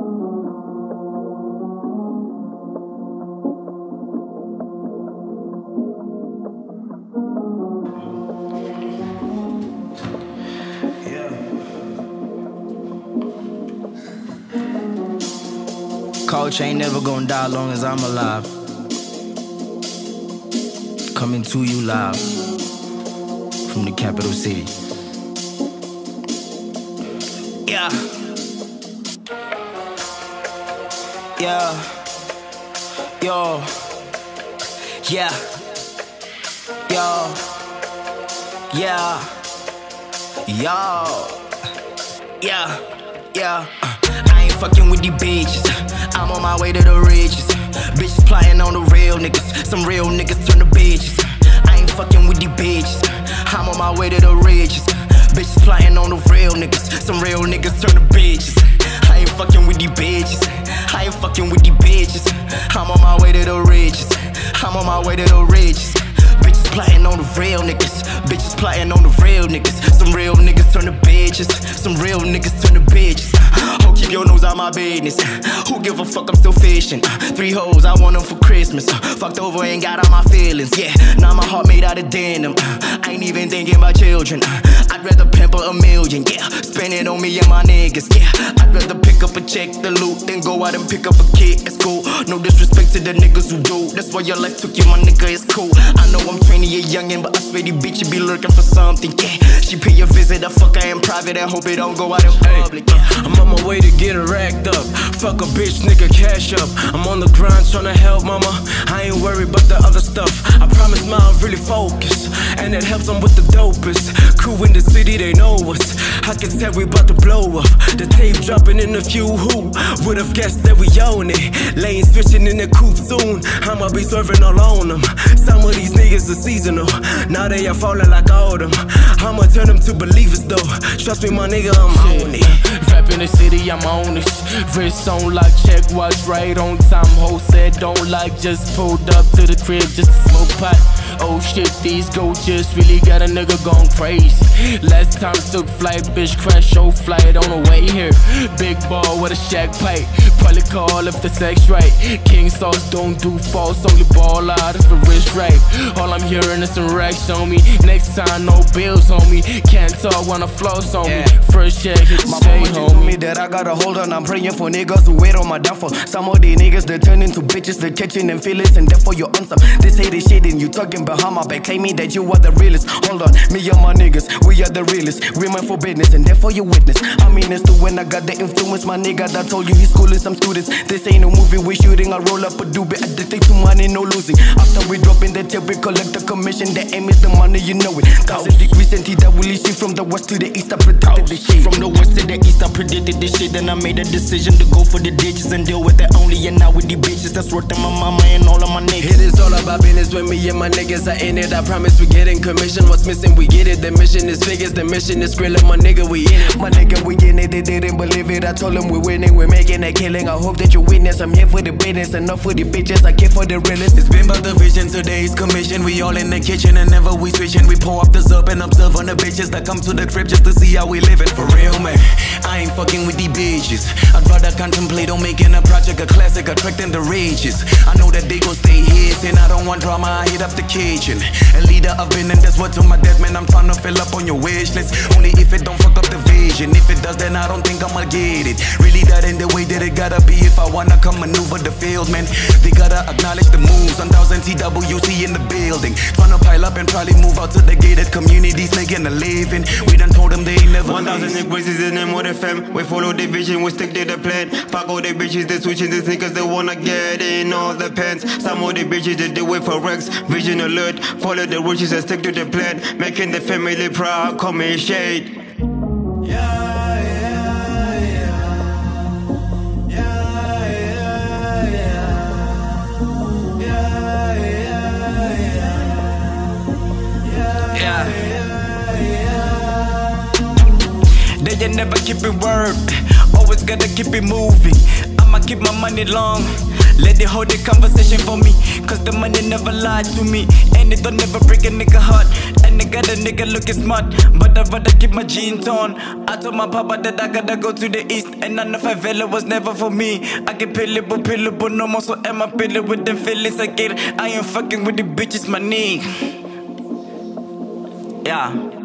Culture ain't never gonna die long as I'm alive. Coming to you live from the capital city. Yeah. Yeah. Yo. Yeah. Yo. Yeah. Yo. Yeah. Yeah. I ain't fucking with these bitches. I'm on my way to the riches. Bitches plotting on the real niggas. Some real niggas turn to bitches. I ain't fucking with these bitches. I'm on my way to the riches. Bitches plotting on the real niggas. Some real niggas turn to bitches. I ain't fucking with these bitches. I ain't fucking with these bitches. I'm on my way to the riches. I'm on my way to the riches. Bitches plotting on the real niggas. Bitches plotting on the real niggas. Some real niggas turn to bitches. Some real niggas turn to bitches. Oh, keep your nose out my business. Who give a fuck, I'm still fishing. 3 hoes, I want them for Christmas. Fucked over, ain't got all my feelings. Yeah, now my heart made out of denim. I ain't even thinking about children. I'd rather pamper a million. Yeah, spend it on me and my niggas. Yeah, I'd rather pick up a check, the loot, than go out and pick up a kid at school. No disrespect to the niggas who do. That's why your life took you, my nigga, it's cool. I know I'm 20 a youngin', but I swear these bitches be lurking for something. Yeah, she pay a visit, I fuck her in private and hope it don't go out in public. Yeah. I'm on my way to get it racked up. Fuck a bitch, nigga, cash up. I'm on the grind tryna help mama. I ain't worried about the other stuff. I promise ma, I'm really focused, and it helps them with the dopest. Crew in the city, they know us. I can tell we about to blow up. The tape dropping in a few. Who would've guessed that we own it? Lane switching in the coupe soon. I'ma be serving all on them. Some of these niggas are seasonal. Now they are falling like autumn. I'ma turn them to believers though. Trust me, my nigga, I'm on it. Rap in the city, I'm on it. Wrist on like check, watch right on time. Ho said don't like, just pulled up to the crib just to smoke pot. Oh shit, these goats just really got a nigga gone crazy. Last time took flight, bitch crash show flight on the way here. Big ball with a shack pipe, probably call if the sex right. King sauce don't do false, only ball out if the wrist right. All I'm hearing is some racks on me. Next time no bills on me. Can't talk when I floss on me. First check hit the stay told me that I gotta hold on. I'm praying for niggas who wait on my downfall. Some of these niggas they turn into bitches, they catching them feelings and therefore you answer. They say this shit and you talking behind my back, claiming that you are the realest. Hold on, me and my niggas, we are the realest. Remain for business and therefore you witness. I mean it's the when I got the influence. My nigga that told you he's schooling some students. This ain't no movie we shooting. I roll up a doobie, addicted to money, no losing. After we drop in the tape, we collect the commission. The aim is the money, you know it. 1000 degrees and that will see from the west to the east. I predicted the shit. From the west to the east, I predicted this shit. Then I made a decision to go for the ditches and deal with it only. And now with these bitches that's worth my mama and all of my niggas. It is all about business when me and my niggas are in it. I promise we getting commission. What's missing, we get it. The mission is figures, the mission is grilling. My nigga, we in it. My nigga, we in it. They didn't believe it. I told them we're winning, we're making a killing. I hope that you witness. I'm here for the business, enough for the bitches. I care for the realest. It's been about the vision, today's commission. We all in the kitchen and never we switching. We pour up the up and observe on the bitches that come to the crib just to see how we living. For real, man, I ain't fucking with these bitches. I'd rather contemplate on making a project a classic, attracting the rages. I know that they gon' stay here, and I don't want drama, I hit up the kitchen. A leader I've been, and that's what to my death, man. I'm trying to fill up on your wish list. Only if it don't fuck up the vision. If it does, then I don't think I'ma get it. Really, that ain't the way that it gotta be. If I wanna come maneuver the field, man, they gotta acknowledge the moves. 1000 TWC in the building. Tryna pile up and probably move out to the gated communities, making a living. We done told them they ain't never 1000 niggas is in them with FM. We follow the vision, we stick to the plan. Fuck all the bitches, they switching the sneakers, they wanna get in all the pants. Some of the bitches, they do it for Rex. Vision alert, follow the wishes and stick to the plan. Making the family proud, call me shade. They never keep it word. Always gotta keep it moving. I'ma keep my money long. Let it hold the conversation for me, cause the money never lied to me. And it don't never break a nigga heart. And I got a nigga looking smart, but I'd rather keep my jeans on. I told my papa that I gotta go to the east, and I know favela was never for me. I get pillable, no more, so am I pilling with them feelings I get. I ain't fucking with the bitches, my nigga. Yeah.